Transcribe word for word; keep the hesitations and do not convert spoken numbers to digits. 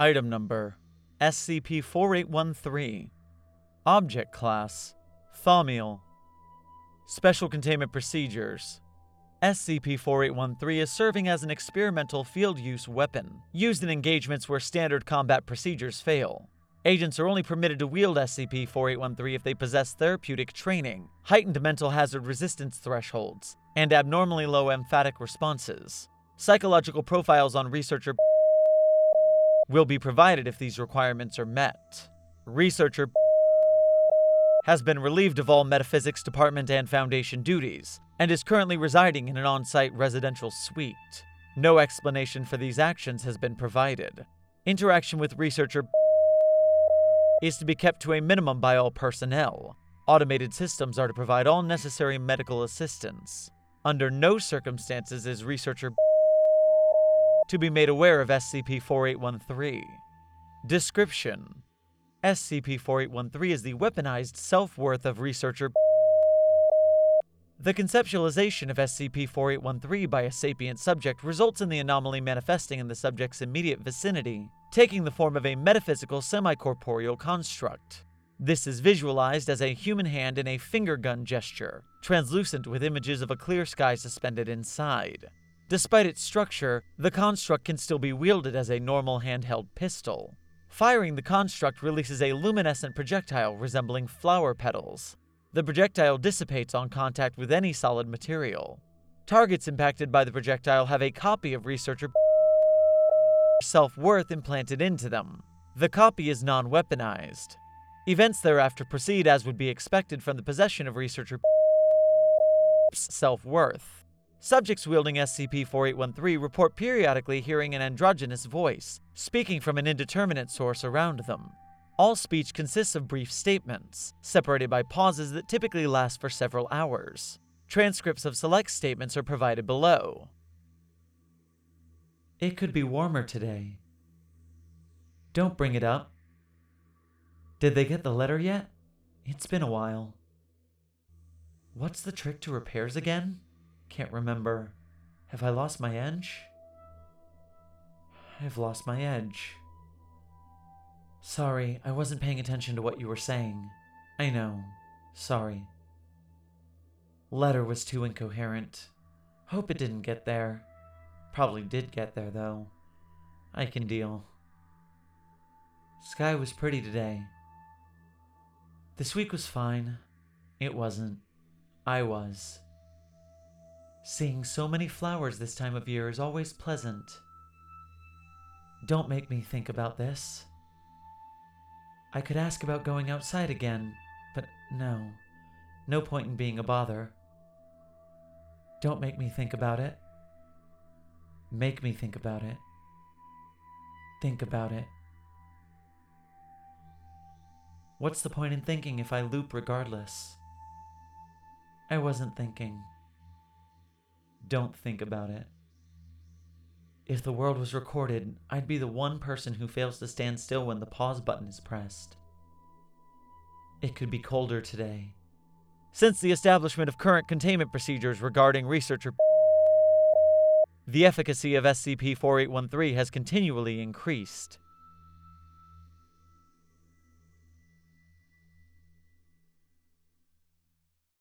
Item Number S C P forty-eight thirteen. Object Class Thaumiel. Special Containment Procedures. S C P forty-eight thirteen is serving as an experimental field-use weapon, used in engagements where standard combat procedures fail. Agents are only permitted to wield S C P forty-eight thirteen if they possess therapeutic training, heightened mental hazard resistance thresholds, and abnormally low emphatic responses. Psychological profiles on researcher will be provided if these requirements are met. Researcher has been relieved of all Metaphysics Department and Foundation duties, and is currently residing in an on-site residential suite. No explanation for these actions has been provided. Interaction with Researcher is to be kept to a minimum by all personnel. Automated systems are to provide all necessary medical assistance. Under no circumstances is Researcher to be made aware of S C P forty-eight thirteen. Description: S C P forty-eight thirteen is the weaponized self-worth of Researcher. The conceptualization of S C P forty-eight thirteen by a sapient subject results in the anomaly manifesting in the subject's immediate vicinity, taking the form of a metaphysical semi-corporeal construct. This is visualized as a human hand in a finger gun gesture, translucent with images of a clear sky suspended inside. Despite its structure, the construct can still be wielded as a normal handheld pistol. Firing the construct releases a luminescent projectile resembling flower petals. The projectile dissipates on contact with any solid material. Targets impacted by the projectile have a copy of Researcher self-worth implanted into them. The copy is non-weaponized. Events thereafter proceed as would be expected from the possession of Researcher self-worth. Subjects wielding S C P forty-eight thirteen report periodically hearing an androgynous voice, speaking from an indeterminate source around them. All speech consists of brief statements, separated by pauses that typically last for several hours. Transcripts of select statements are provided below. It could be warmer today. Don't bring it up. Did they get the letter yet? It's been a while. What's the trick to repairs again? Can't remember. Have I lost my edge? I've lost my edge. Sorry, I wasn't paying attention to what you were saying. I know. Sorry. Letter was too incoherent. Hope it didn't get there. Probably did get there, though. I can deal. Sky was pretty today. This week was fine. It wasn't. I was. Seeing so many flowers this time of year is always pleasant. Don't make me think about this. I could ask about going outside again, but no. No point in being a bother. Don't make me think about it. Make me think about it. Think about it. What's the point in thinking if I loop regardless? I wasn't thinking. Don't think about it. If the world was recorded, I'd be the one person who fails to stand still when the pause button is pressed. It could be colder today. Since the establishment of current containment procedures regarding Researcher, the efficacy of S C P forty-eight thirteen has continually increased.